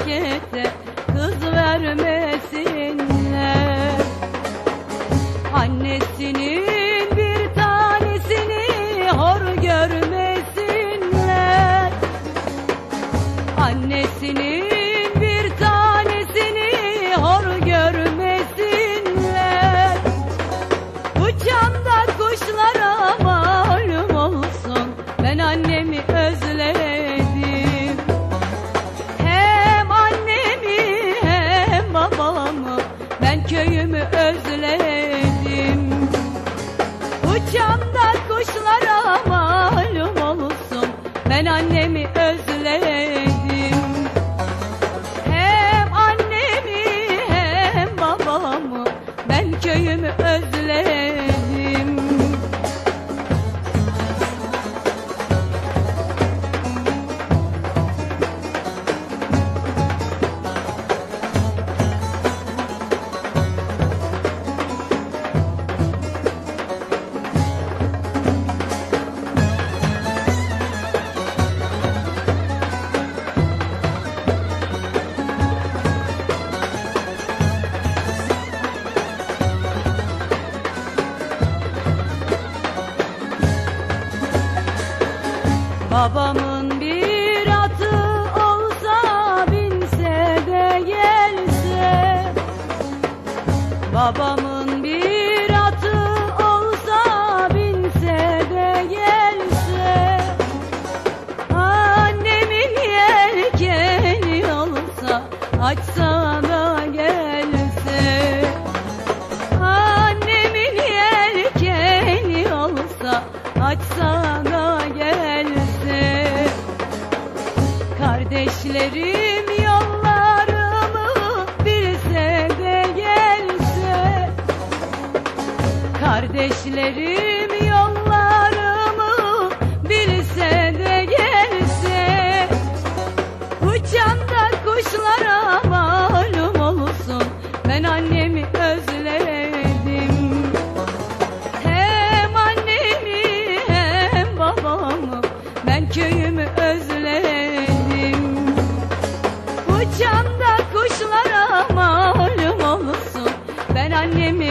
memlekete kız vermesinler. Annesinin bir tanesini hor görmesinler. Annesinin bir tanesini hor görmesinler. Uçan da kuşlara malum olsun, ben annemi özledim. Hem annemi hem babamı, ben köyümü özledim. Uçan da kuşlara malum olsun, ben annemi özledim. Hem annemi hem babamı, ben köyümü özledim. Babamın bir atı olsa, binse de gelse. Babamın bir atı olsa, binse de gelse. Annemin yelkeni olsa, açsa da gelse. Annemin yelkeni olsa, açsa da gelse. Kardeşlerim yollarımı bilse de gelse. Kardeşlerim yollarımı bilse de gelse. Uçan da kuşlara malum olsun, ben annemi özledim. Hem annemi hem babamı, ben köyümü özledim. Uçan da kuşlara malum olsun, ben annemi